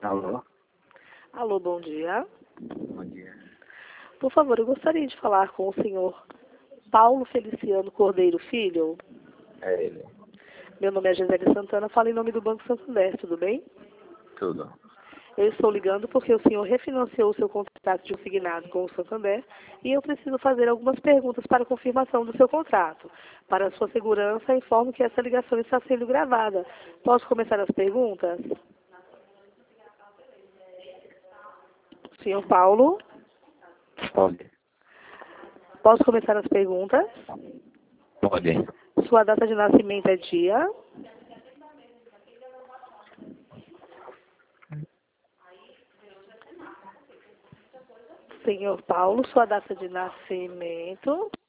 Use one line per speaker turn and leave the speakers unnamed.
Alô?
Alô, bom dia.
Bom dia.
Por favor, eu gostaria de falar com o senhor Paulo Feliciano Cordeiro Filho.
É ele.
Meu nome é Gisele Santana, falo em nome do Banco Santander, tudo bem?
Tudo.
Eu estou ligando porque o senhor refinanciou o seu contrato de consignado com o Santander e eu preciso fazer algumas perguntas para confirmação do seu contrato. Para a sua segurança, informo que essa ligação está sendo gravada. Posso começar as perguntas? Senhor Paulo,
Pode.
posso começar as perguntas?
Pode.
Sua data de nascimento é dia? Senhor Paulo, sua data de nascimento?